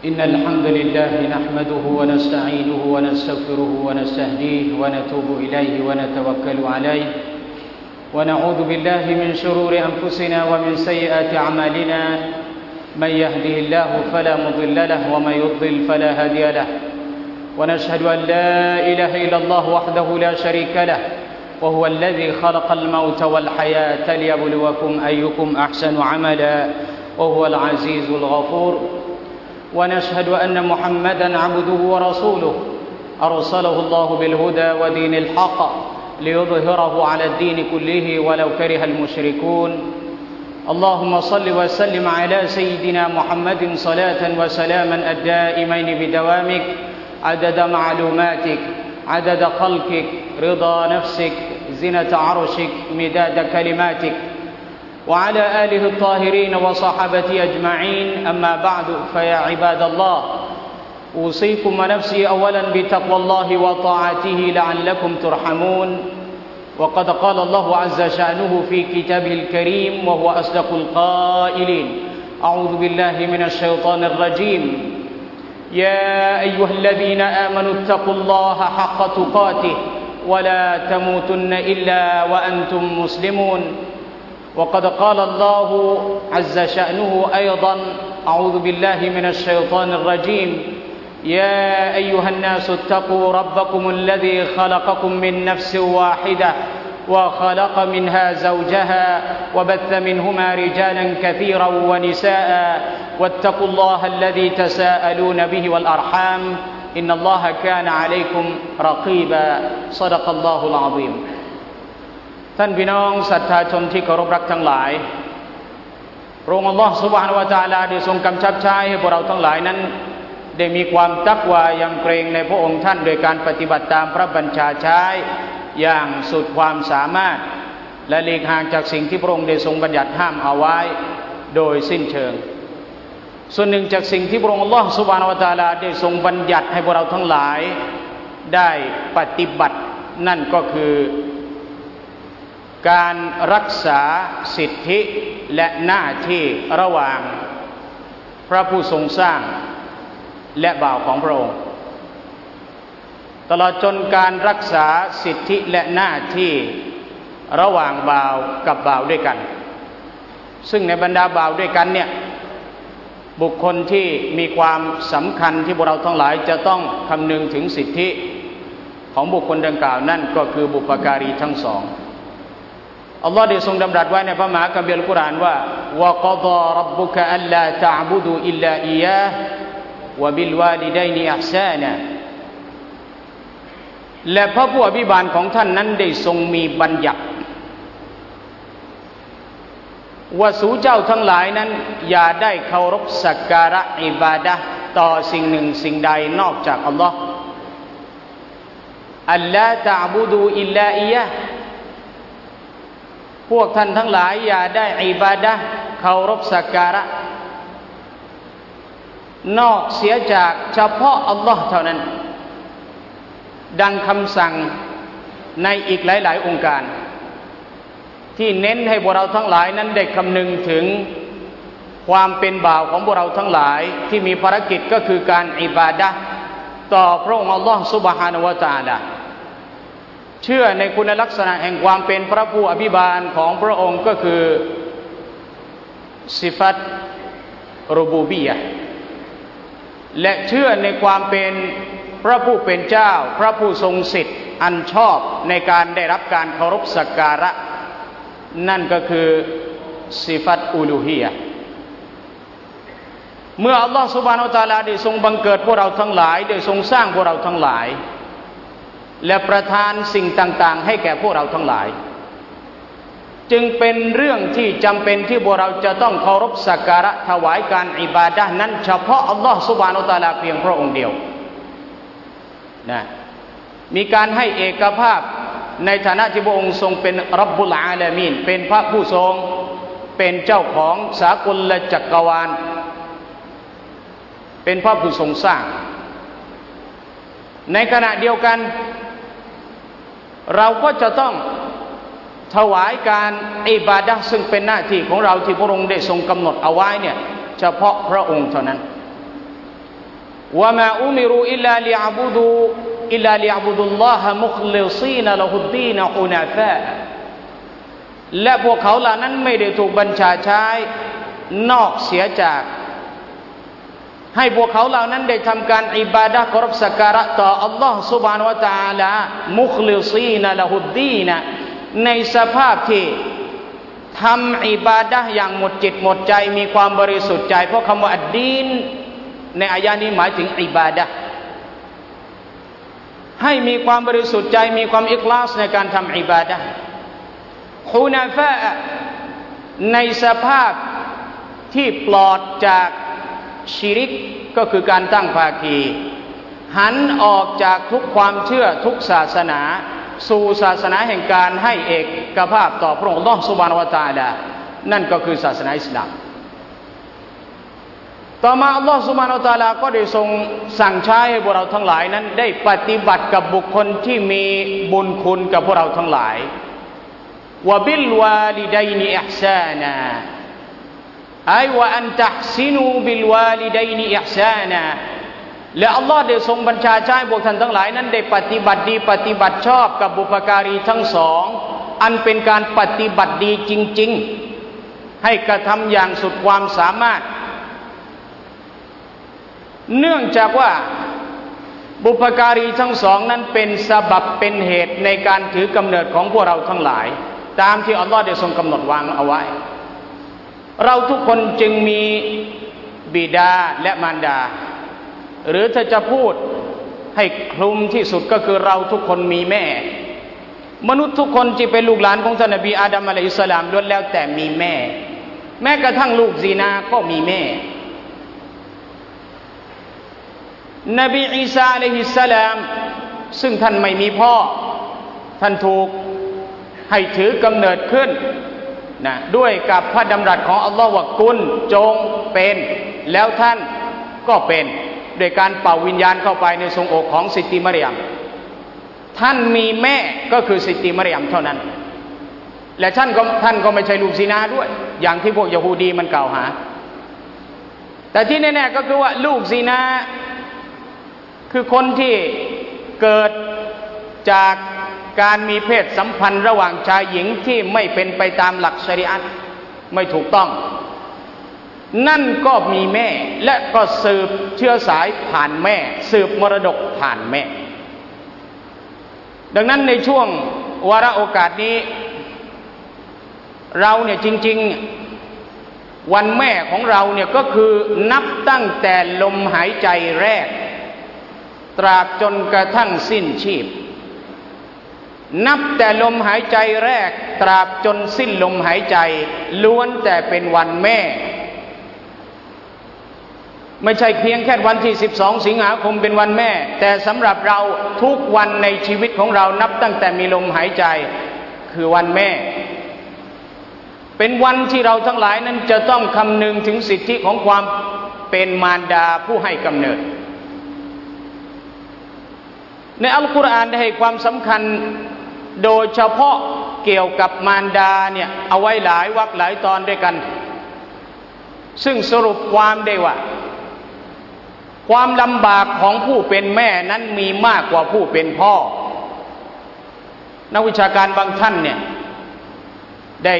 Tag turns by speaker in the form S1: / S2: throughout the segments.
S1: إن الحمد لله نحمده ونستعينه ونستغفره ونستهديه ونتوب إليه ونتوكل عليه ونعوذ بالله من شرور أنفسنا ومن سيئات أعمالنا من يهده الله فلا مضل له ومن يضلل فلا هادي له ونشهد أن لا إله إلا الله وحده لا شريك له وهو الذي خلق الموت والحياة ليبلوكم أيكم أحسن عملا وهو العزيز الغفور ونشهد أن محمدا عبده ورسوله أرسله الله بالهدى ودين الحق ليظهره على الدين كله ولو كره المشركون اللهم صل وسلم على سيدنا محمد صلاة وسلاما الدائمين بدوامك عدد معلوماتك عدد خلقك رضا نفسك زنة عرشك مداد كلماتك وعلى آله الطاهرين وصحابته أجمعين أما بعد فيا عباد الله أوصيكم ونفسي أولا بتقوى الله وطاعته لعلكم ترحمون وقد قال الله عز شأنه في كتابه الكريم وهو أصدق القائلين أعوذ بالله من الشيطان الرجيم يا أيها الذين آمنوا اتقوا الله حق تقاته ولا تموتن إلا وأنتم مسلمون وقد قال الله عز شأنه أيضا أعوذ بالله من الشيطان الرجيم يا أيها الناس اتقوا ربكم الذي خلقكم من نفس واحدة وخلق منها زوجها وبث منهما رجالا كثيرا ونساء واتقوا الله الذي تساءلون به والأرحام إن الله كان عليكم رقيبا صدق الله العظيمท่านพี่น้องศรัทธาชนที่เคารพรักทั้งหลายพระองค์อัลลอฮฺซุบฮานะฮูวะตะอาลาได้ทรงกำชับใช้ให้พวกเราทั้งหลายนั้นได้มีความตักวายำเกรงในพระองค์ท่านโดยการปฏิบัติตามพระบัญชาใช้อย่างสุดความสามารถและหลีกห่างจากสิ่งที่พระองค์ได้ทรงบัญญัติห้ามเอาไว้โดยสิ้นเชิงส่วนหนึ่งจากสิ่งที่พระองค์อัลลอฮฺซุบฮานะฮูวะตะอาลาได้ทรงบัญญัติให้พวกเราทั้งหลายได้ปฏิบัตินั่นก็คือการรักษาสิทธิและหน้าที่ระหว่างพระผู้ทรงสร้างและบ่าวของพระองค์ตลอดจนการรักษาสิทธิและหน้าที่ระหว่างบ่าวกับบ่าวด้วยกันซึ่งในบรรดาบ่าวด้วยกันเนี่ยบุคคลที่มีความสำคัญที่พวกเราทั้งหลายจะต้องคำนึงถึงสิทธิของบุคคลดังกล่าวนั่นก็คือบุพการีทั้งสองอัลลอฮ์ได้ทรงดำรัสไว้ในพระมหาคัมภีร์อัลกุรอานว่าวะกอฎอร็อบบุกะอัลลาตะอ์บุดูอิลลาอิยาฮ์วะบิลวาลิดัยนิอิห์ซานะและพระผู้อภิบาลของท่านนั้นได้ทรงมีบัญญัติว่าสู่เจ้าทั้งหลายนั้นอย่าได้เคารพสักการะอิบาดะห์ต่อสิ่งหนึ่งสิ่งใดนอกจากอัลลอฮ์อัลลาตะอ์บุดูอิลลาอิยาฮ์พวกท่านทั้งหลายอย่าได้อิบาดะห์เคารพสักการะนอกเสียจากเฉพาะอัลลอฮ์เท่านั้นดังคำสั่งในอีกหลายๆองค์การที่เน้นให้พวกเราทั้งหลายนั้นได้คำนึงถึงความเป็นบ่าวของพวกเราทั้งหลายที่มีภารกิจก็คือการอิบาดะห์ต่อพระองค์อัลลอฮ์ซุบฮานะฮูวะตะอาลาเชื่อในคุณลักษณะแห่งความเป็นพระผู้อภิบาลของพระองค์ก็คือสิฟัตรุบูบียะห์และเชื่อในความเป็นพระผู้เป็นเจ้าพระผู้ทรงสิทธิ์อันชอบในการได้รับการเคารพสักการะนั่นก็คือสิฟัตอูลูฮียะห์เมื่ออัลลอฮฺซุบฮานะฮูวะตะอาลาได้ทรงบังเกิดพวกเราทั้งหลายได้ทรงสร้างพวกเราทั้งหลายและประทานสิ่งต่างๆให้แก่พวกเราทั้งหลายจึงเป็นเรื่องที่จำเป็นที่พวกเราจะต้องเคารพสักการะถวายการอิบาดะห์นั้นเฉพาะอัลลอฮฺซุบฮานะฮูวะตะอาลาเพียงพระองค์เดียวนะมีการให้เอกภาพในฐานะที่พระองค์ทรงเป็นร็อบบุลอาลามีนเป็นพระผู้ทรงเป็นเจ้าของสากลจักรวาลเป็นพระผู้ทรงสร้างในขณะเดียวกันเราก็จะต้องถวายการอิบาดะห์ซึ่งเป็นหน้าที่ของเราที่พระองค์ได้ทรงกำหนดเอาไว้เนี่ยเฉพาะพระองค์เท่านั้นวะมาอุมิรูอิลลาลิยะบุดุลลอฮะมุคลิซีนละฮุดดีนฮุนาฟาและพวกเขาเหล่านั้นไม่ได้ถูกบัญชาใช้นอกเสียจากให้พวกเขาเหล่านั้นได้ทำการอิบาดะห์เคารพสักการะต่ออัลลอฮ์ซุบฮานะฮูวะตะอาลามุคลิซีนละฮุดดีนในสภาพที่ทำอิบาดะห์อย่างหมดจิตหมดใจมีความบริสุทธิ์ใจเพราะคำว่าอัดดีนในอายะนี้หมายถึงอิบาดะห์ให้มีความบริสุทธิ์ใจมีความอิคลาสในการทำอิบาดะห์ฮุนาฟะในสภาพที่ปลอดจากชิริกก็คือการตั้งภาคีหันออกจากทุกความเชื่อทุกศาสนาสู่ศาสนาแห่งการให้เอกภาพต่อพระองค์อัลเลาะห์ซุบฮานะฮูวะตะอาลานั่นก็คือศาสนาอิสลามต่อมาอัลลอฮฺซุบฮานะฮูวะตะอาลาก็ได้ทรงสั่งใช้ให้พวกเราทั้งหลายนั้นได้ปฏิบัติกับบุคคลที่มีบุญคุณกับพวกเราทั้งหลายวะบิลวาลิดัยนิอิห์ซานาวะอันตัห์ซินูบิลวาลิดัยนิอิห์ซานาและอัลลอฮ์ได้ทรงบัญชาใช้พวกท่านทั้งหลายนั้นได้ปฏิบัติดีปฏิบัติชอบกับบุพการีทั้งสองอันเป็นการปฏิบัติดีจริงๆให้กระทำอย่างสุดความสามารถเนื่องจากว่าบุพการีทั้งสองนั้นเป็นซะบับเป็นเหตุในการถือกำเนิดของพวกเราทั้งหลายตามที่อัลลอฮ์ได้ทรงกำหนดวางเอาไว้เราทุกคนจึงมีบิดาและมารดาหรือถ้าจะพูดให้คลุมที่สุดก็คือเราทุกคนมีแม่มนุษย์ทุกคนที่เป็นลูกหลานของท่านนบีอาดัมอะลัยฮิสสลามล้วนแล้วแต่มีแม่แม้กระทั่งลูกซินาก็มีแม่นบีอีสาอะลัยฮิสสลามซึ่งท่านไม่มีพ่อท่านถูกให้ถือกำเนิดขึ้นนะด้วยกับพระดำรัสของอัลลอฮ์ว่ากุลจงเป็นแล้วท่านก็เป็นโดยการเป่าวิญญาณเข้าไปในทรงอกของซิตติมารยมท่านมีแม่ก็คือซิตติมารยมเท่านั้นและท่านก็ไม่ใช่ลูกซินาด้วยอย่างที่พวกยะฮูดีมันกล่าวหาแต่ที่แน่ๆก็คือว่าลูกซินาคือคนที่เกิดจากการมีเพศสัมพันธ์ระหว่างชายหญิงที่ไม่เป็นไปตามหลักชะรีอะห์ไม่ถูกต้องนั่นก็มีแม่และก็สืบเชื้อสายผ่านแม่สืบมรดกผ่านแม่ดังนั้นในช่วงวาระโอกาสนี้เราเนี่ยจริงๆวันแม่ของเราเนี่ยก็คือนับตั้งแต่ลมหายใจแรกตราบจนกระทั่งสิ้นชีพนับแต่ลมหายใจแรกตราบจนสิ้นลมหายใจล้วนแต่เป็นวันแม่ไม่ใช่เพียงแค่วันที่12สิงหาคมเป็นวันแม่แต่สำหรับเราทุกวันในชีวิตของเรานับตั้งแต่มีลมหายใจคือวันแม่เป็นวันที่เราทั้งหลายนั้นจะต้องคำนึงถึงสิทธิของความเป็นมารดาผู้ให้กำเนิดในอัลกุรอานได้ให้ความสำคัญโดยเฉพาะเกี่ยวกับมารดาเนี่ยเอาไว้หลายวรรคหลายตอนด้วยกันซึ่งสรุปความได้ว่าความลำบากของผู้เป็นแม่นั้นมีมากกว่าผู้เป็นพ่อนักวิชาการบางท่านเนี่ยได้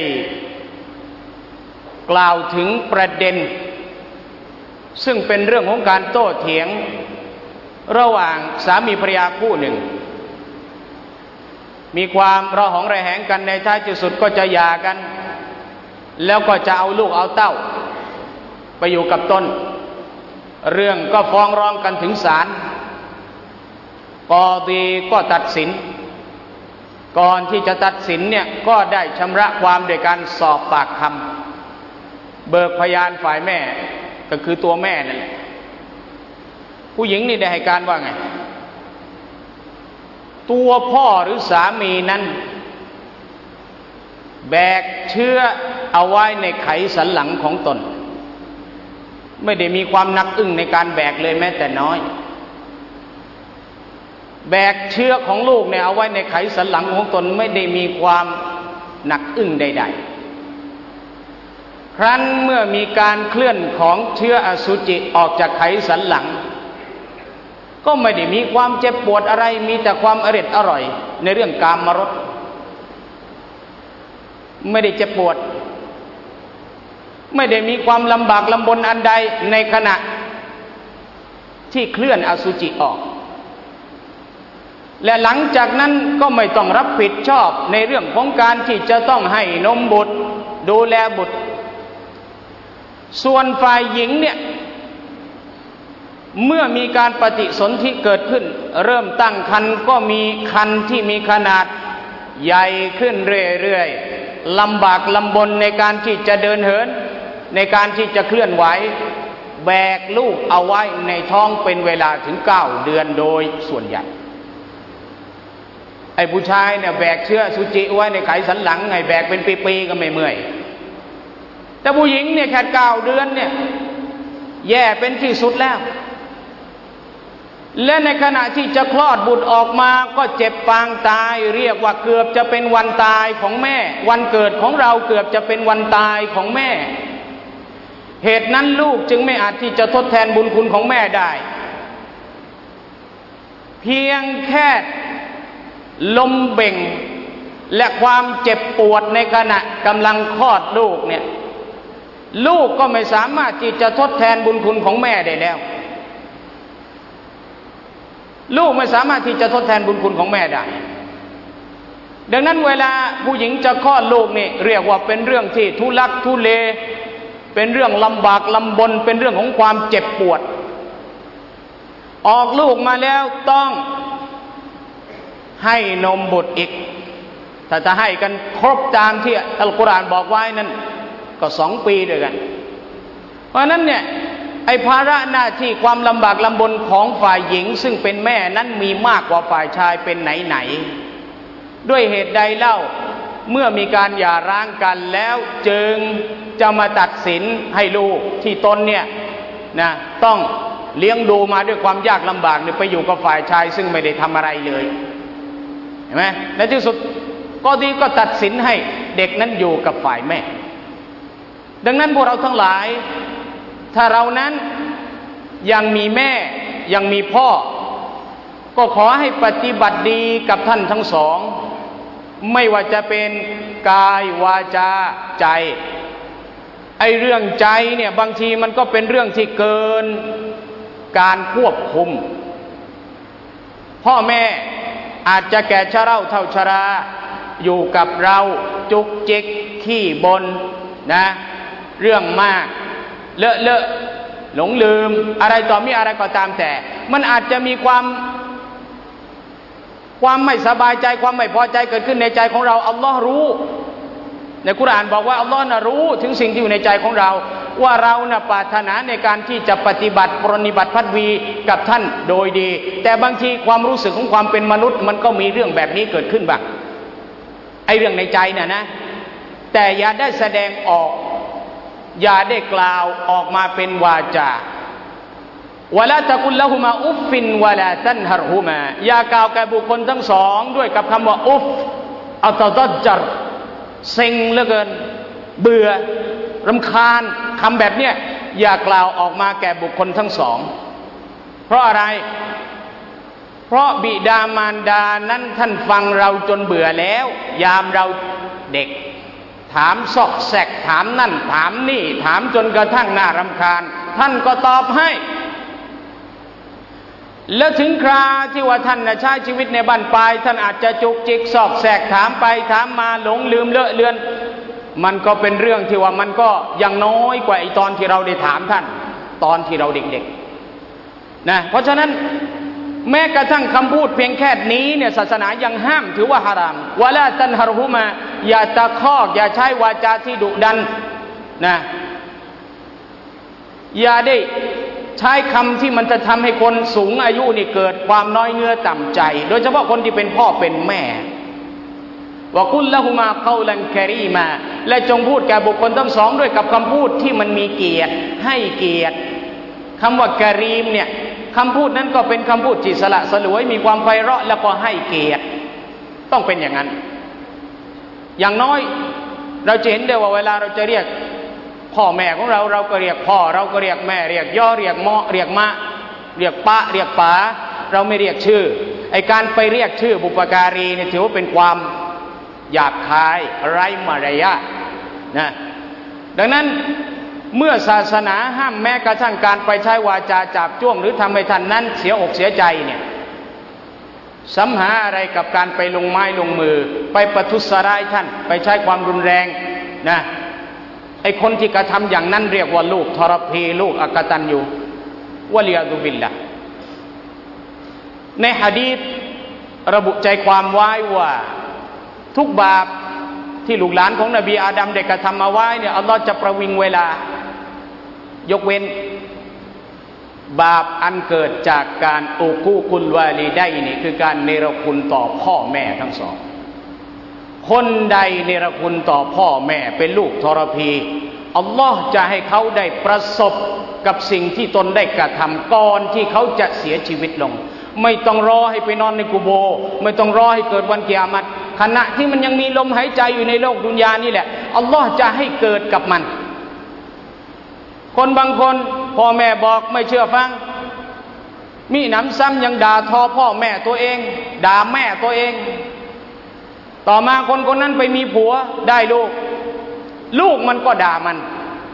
S1: กล่าวถึงประเด็นซึ่งเป็นเรื่องของการโต้เถียงระหว่างสามีภรรยาคู่หนึ่งมีความระหองระแหงกันในท้ายที่สุดก็จะหย่ากันแล้วก็จะเอาลูกเอาเต้าไปอยู่กับตนเรื่องก็ฟ้องร้องกันถึงศาลกอฎีก็ตัดสินก่อนที่จะตัดสินเนี่ยก็ได้ชำระความโดยการสอบปากคำเบิกพยานฝ่ายแม่ก็คือตัวแม่นั่นแหละผู้หญิงนี่ได้ให้การว่าไงตัวพ่อหรือสามีนั้นแบกเชื้อเอาไว้ในไขสันหลังของตนไม่ได้มีความหนักอึ้งในการแบกเลยแม้แต่น้อยแบกเชื้อของลูกเนี่ยเอาไว้ในไขสันหลังของตนไม่ได้มีความหนักอึ้งใดๆครั้นเมื่อมีการเคลื่อนของเชื้ออสุจิออกจากไขสันหลังก็ไม่ได้มีความเจ็บปวดอะไรมีแต่ความอร่อยในเรื่องกามรสไม่ได้เจ็บปวดไม่ได้มีความลำบากลำบนอันใดในขณะที่เคลื่อนอสุจิออกและหลังจากนั้นก็ไม่ต้องรับผิดชอบในเรื่องของการที่จะต้องให้นมบุตรดูแลบุตรส่วนฝ่ายหญิงเนี่ยเมื่อมีการปฏิสนธิเกิดขึ้นเริ่มตั้งครรภ์ก็มีครรภ์ที่มีขนาดใหญ่ขึ้นเรื่อยๆลำบากลำบนในการที่จะเดินเหินในการที่จะเคลื่อนไหวแบกลูกเอาไว้ในท้องเป็นเวลาถึง9 เดือนโดยส่วนใหญ่ไอ้ผู้ชายเนี่ยแบกเชื้ออสุจิไว้ในไขสันหลังไงแบกเป็นปีๆก็ไม่เมื่อยแต่ผู้หญิงเนี่ยแค่9 เดือนเนี่ยแย่เป็นที่สุดแล้วและในขณะที่จะคลอดบุตรออกมาก็เจ็บปางตายเรียกว่าเกือบจะเป็นวันตายของแม่วันเกิดของเราเกือบจะเป็นวันตายของแม่เหตุนั้นลูกจึงไม่อาจที่จะทดแทนบุญคุณของแม่ได้เพียงแค่ลมเบ่งและความเจ็บปวดในขณะกำลังคลอดลูกเนี่ยลูกก็ไม่สามารถที่จะทดแทนบุญคุณของแม่ได้แล้วลูกไม่สามารถที่จะทดแทนบุญคุณของแม่ได้ดังนั้นเวลาผู้หญิงจะคลอดลูกนี่เรียกว่าเป็นเรื่องที่ทุลักทุเลเป็นเรื่องลำบากลำบนเป็นเรื่องของความเจ็บปวดออกลูกมาแล้วต้องให้นมบุตรอีกถ้าจะให้กันครบตามที่อัลกุรอานบอกไว้นั้นก็2 ปีด้วยกันเพราะนั้นเนี่ยไอ้ภาระหน้าที่ความลำบากลำบนของฝ่ายหญิงซึ่งเป็นแม่นั้นมีมากกว่าฝ่ายชายเป็นไหนด้วยเหตุใดเล่าเมื่อมีการหย่าร้างกันแล้วจึงจะมาตัดสินให้ลูกที่ตนเนี่ยนะต้องเลี้ยงดูมาด้วยความยากลำบากเนี่ยไปอยู่กับฝ่ายชายซึ่งไม่ได้ทำอะไรเลยเห็นไหมในที่สุดก็ดีก็ตัดสินให้เด็กนั้นอยู่กับฝ่ายแม่ดังนั้นพวกเราทั้งหลายถ้าเรานั้นยังมีแม่ยังมีพ่อก็ขอให้ปฏิบัติดีกับท่านทั้งสองไม่ว่าจะเป็นกายวาจาใจไอ้เรื่องใจเนี่ยบางทีมันก็เป็นเรื่องที่เกินการควบคุมพ่อแม่อาจจะแก่ชราเท่าชราอยู่กับเราจุกจิกขี้บ่นนะเรื่องมากเลอะหลงลืมอะไรต่อมีอะไรก็ตามแต่มันอาจจะมีความไม่สบายใจความไม่พอใจเกิดขึ้นในใจของเราอัลลอฮ์รู้ในกุรอานบอกว่าอัลลอฮ์น่ะรู้ถึงสิ่งที่อยู่ในใจของเราว่าเราน่ะปรารถนาในการที่จะปฏิบัติปรนิบัติพัดวีกับท่านโดยดีแต่บางทีความรู้สึกของความเป็นมนุษย์มันก็มีเรื่องแบบนี้เกิดขึ้นบ้างไอ้เรื่องในใจน่ะนะแต่อย่าได้แสดงออกอย่าได้กล่าวออกมาเป็นวาจาวะลาตะกุลละหุมาอุฟฟินวะลาตันฮารุมาอย่ากล่าวแก่บุคคลทั้งสองด้วยกับคำว่าอุฟอัตตัจรเซ็งเหลือเกินเบื่อรำคาญคำแบบเนี้ยอย่ากล่าวออกมาแก่บุคคลทั้งสองเพราะอะไรเพราะบิดามารดานั้นท่านฟังเราจนเบื่อแล้วยามเราเด็กถามซอกแซกถามนั่นถามนี่ถามจนกระทั่งน่ารำคาญท่านก็ตอบให้แล้วถึงคราที่ว่าท่านใช้ชีวิตในบ้านปลายท่านอาจจะจุกจิกซอกแซกถามไปถามมาหลงลืมเลอะเลือนมันก็เป็นเรื่องที่ว่ามันก็ยังน้อยกว่าไอ้ตอนที่เราได้ถามท่านตอนที่เราเด็กๆนะเพราะฉะนั้นแม้กระทั่งคำพูดเพียงแค่นี้เนี่ยศาสนายังห้ามถือว่าฮารามวะลาตันฮารุมาอย่าตะคอกอย่าใช้วาจาที่ดุดันนะอย่าได้ใช้คำที่มันจะทำให้คนสูงอายุนี่เกิดความน้อยเนื้อต่ำใจโดยเฉพาะคนที่เป็นพ่อเป็นแม่วะกุลละหุมาเกาลันกะรีมาและจงพูดแก่บุคคลทั้งสองด้วยกับคำพูดที่มันมีเกียรติให้เกียรติคำว่ากะรีมเนี่ยคำพูดนั้นก็เป็นคำพูดที่สละสลวยมีความไพเราะแล้วก็ให้เกียรติต้องเป็นอย่างนั้นอย่างน้อยเราจะเห็นได้ว่าเวลาเราจะเรียกพ่อแม่ของเราก็เรียกพ่อเราก็เรียกแม่เรียกย่อเรียกเมาะเรียกมะเรียกปะเรียกป๋า
S2: เราไม่เรียกชื่อไอ้การไปเรียกชื่อบุปการีเนี่ยถือว่าเป็นความหยาบคายไร้มารยาทนะดังนั้นเมื่อศาสนาห้ามแม้กระทั่งการไปใช้วาจาจับจ้วงหรือทำให้ท่านนั้นเสียอกเสียใจเนี่ยสัมหาอะไรกับการไปลงไม้ลงมือไปประทุษร้ายท่านไปใช้ความรุนแรงนะไอ้คนที่กระทำอย่างนั้นเรียกว่าลูกทรพีลูกอกตัญญูวะลิยาซุบิลละในหะดีษระบุใจความไว้ว่าทุกบาปที่ลูกหลานของนบีอาดัมได้กระทำมาไว้เนี่ยอัลลอฮ์จะประวิงเวลายกเว้นบาปอันเกิดจากการอุกูกุลวาลิดัยนี่คือการเนรคุณต่อพ่อแม่ทั้งสองคนใดเนรคุณต่อพ่อแม่เป็นลูกทรพีอัลลอฮ์จะให้เขาได้ประสบกับสิ่งที่ตนได้กระทำก่อนที่เขาจะเสียชีวิตลงไม่ต้องรอให้ไปนอนในกุโบร์ไม่ต้องรอให้เกิดวันกิยามะฮ์ขณะที่มันยังมีลมหายใจอยู่ในโลกดุนยานี่แหละอัลลอฮ์จะให้เกิดกับมันคนบางคนพ่อแม่บอกไม่เชื่อฟังมีหนำซ้ำยังด่าทอพ่อแม่ตัวเองด่าแม่ตัวเองต่อมาคนคนนั้นไปมีผัวได้ลูกมันก็ด่ามัน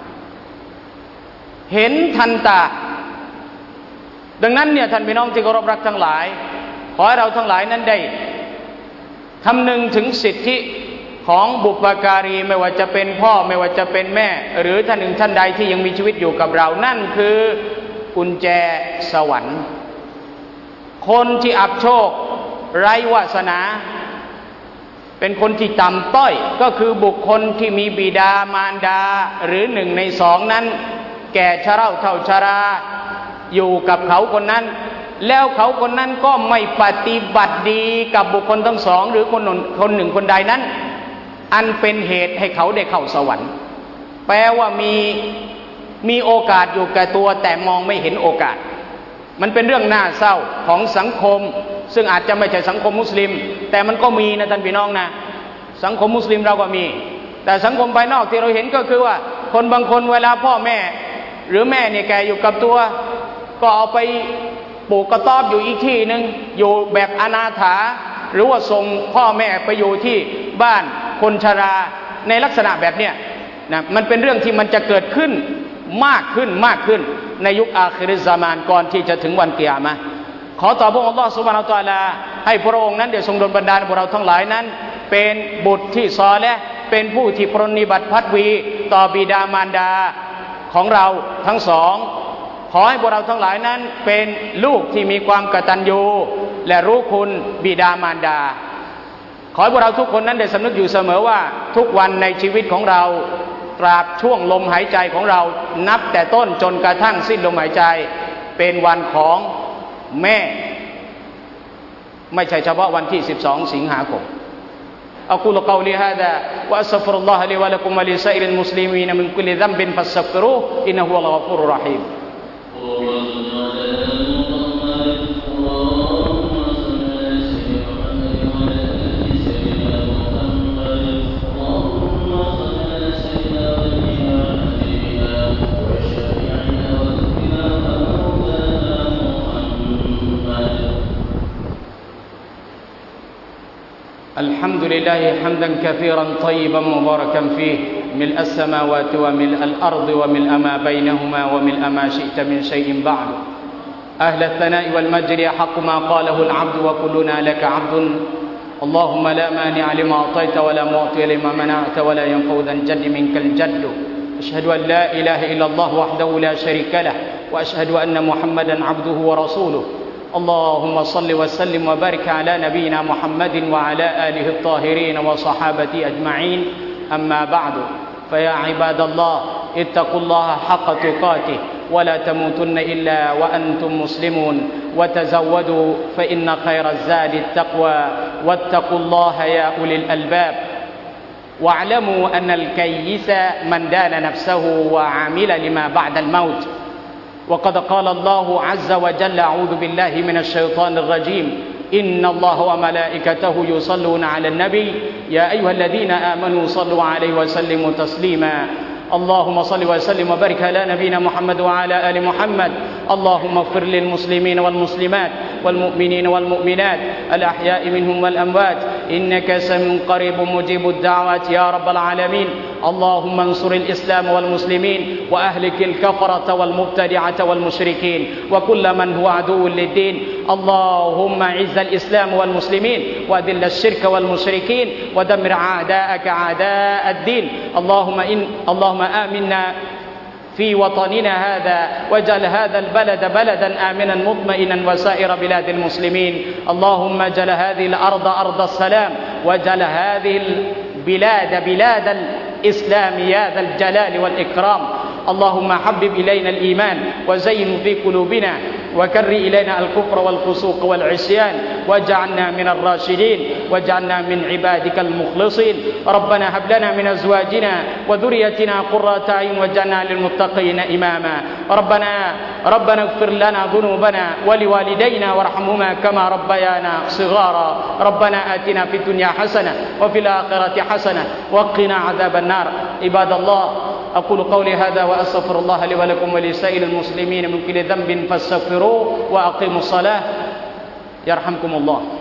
S2: เห็นทันตาดังนั้นเนี่ยท่านพี่น้องที่เคารพรักทั้งหลายขอให้เราทั้งหลายนั้นได้คำนึงถึงสิทธิของบุปการีไม่ว่าจะเป็นพ่อไม่ว่าจะเป็นแม่หรือท่านหนึ่งท่านใดที่ยังมีชีวิตอยู่กับเรานั่นคือกุญแจสวรรค์คนที่อับโชคไร้วาสนาเป็นคนที่ต่ำต้อยก็คือบุคคลที่มีบิดามารดาหรือ1 ใน 2นั้นแก่ชราเฒ่าชราอยู่กับเขาคนนั้นแล้วเขาคนนั้นก็ไม่ปฏิบัติดีกับบุคคลทั้งสองหรือคนหนึ่งคนใดนั้นอันเป็นเหตุให้เขาได้เข้าสวรรค์แปลว่ามีโอกาสอยู่กับตัวแต่มองไม่เห็นโอกาสมันเป็นเรื่องน่าเศร้าของสังคมซึ่งอาจจะไม่ใช่สังคมมุสลิมแต่มันก็มีนะท่านพี่น้องนะสังคมมุสลิมเราก็มีแต่สังคมภายนอกที่เราเห็นก็คือว่าคนบางคนเวลาพ่อแม่หรือแม่เนี่ยแกอยู่กับตัวก็เอาไปปลูกกระต๊อบอยู่อีกที่นึงอยู่แบบอนาถาหรือว่าส่งพ่อแม่ไปอยู่ที่บ้านคนชราในลักษณะแบบเนี้ยนะมันเป็นเรื่องที่มันจะเกิดขึ้นมากขึ้นในยุคอาคิริซามานก่อนที่จะถึงวันกิยามะฮ์ขอต่อพระองค์อัลลอฮฺซุบฮานะฮูวะตะอาลาให้พระองค์นั้นได้ทรงดลบันดาลพวกเราทั้งหลายนั้นเป็นบุตรที่ซอลิห์เป็นผู้ที่ปรนนิบัติพัดวีต่อบิดามารดาของเราทั้งสองขอให้พวกเราทั้งหลายนั้นเป็นลูกที่มีความกตัญญูและรู้คุณบิดามารดาขอให้พวกเราทุกคนนั้นได้สำนึกอยู่เสมอว่าทุกวันในชีวิตของเราตราบช่วงลมหายใจของเรานับแต่ต้นจนกระทั่งสิ้นลมหายใจเป็นวันของแม่ไม่ใช่เฉพาะวันที่12 สิงหาคมأقول قولي هذا وأستغفر الله لي ولكم ولسائر المسلمين من كل ذنب فاستغفروه إنه هو الغفور الرحيم الحمد لله حمدا كثيرا طيبا مباركا فيه ملء السماوات وملء الأرض وملء ما بينهما وملء ما شئت من شيء بعد أهل الثناء والمجد حق ما قاله العبد وكلنا لك عبد اللهم لا مانع لما أعطيت ولا معطي لما منعت ولا ينفع ذا الجد منك الجد أشهد أن لا إله إلا الله وحده لا شريك له وأشهد أن محمدا عبده ورسوله اللهم صل وسلم وبارك على نبينا محمد وعلى آله الطاهرين وصحابته أجمعين أما بعد فيا عباد الله اتقوا الله حق تقاته ولا تموتن إلا وأنتم مسلمون وتزودوا فإن خير الزاد التقوى واتقوا الله يا أولي الألباب واعلموا أن الكيس من دان نفسه وعمل لما بعد الموت وقد قال الله عز وجل أعوذ بالله من الشيطان الرجيم إن الله وملائكته يصلون على النبي يا أيها الذين آمنوا صلوا عليه وسلموا تسليما اللهم صل وسلم وبارك على نبينا محمد وعلى آل محمد اللهم اغفر للمسلمين والمسلمات والمؤمنين والمؤمنات الأحياء منهم والأموات إنك سميع قريب مجيب الدعوات يا رب العالمين اللهم انصر الإسلام والمسلمين وأهلك الكفرة والمبتدعة والمشركين وكل من هو عدو للدين اللهم اعز الإسلام والمسلمين وأذل الشرك والمشركين ودمر أعداءك أعداء الدين اللهم آمنا في وطننا هذا واجعل هذا البلد بلدا آمنا مطمئنا وسائر بلاد المسلمين اللهم اجعل هذه الأرض أرض السلام واجعل هذه البلاد بلاد الإسلام يا ذا الجلال والإكرام اللهم حبب إلينا الإيمان وزينه في قلوبنا وكر إلينا الكفر والفسوق والعصيان واجعلنا من الراشدين واجعلنا من عبادك المخلصين ربنا هب لنا من أزواجنا وذريتنا قرة أعين واجعلنا للمتقين إماما ربنا اغفر لنا ذنوبنا ولوالدينا وارحمهما كما ربيانا صغارا ربنا آتنا في الدنيا حسنة وفي الآخرة حسنة وقنا عذاب النار عباد الله أقول قولي هذا وأستغفر الله لي ولكم ولسائر المسلمين من كل ذنب فاستغفروه وأقيموا الصلاة يرحمكم الله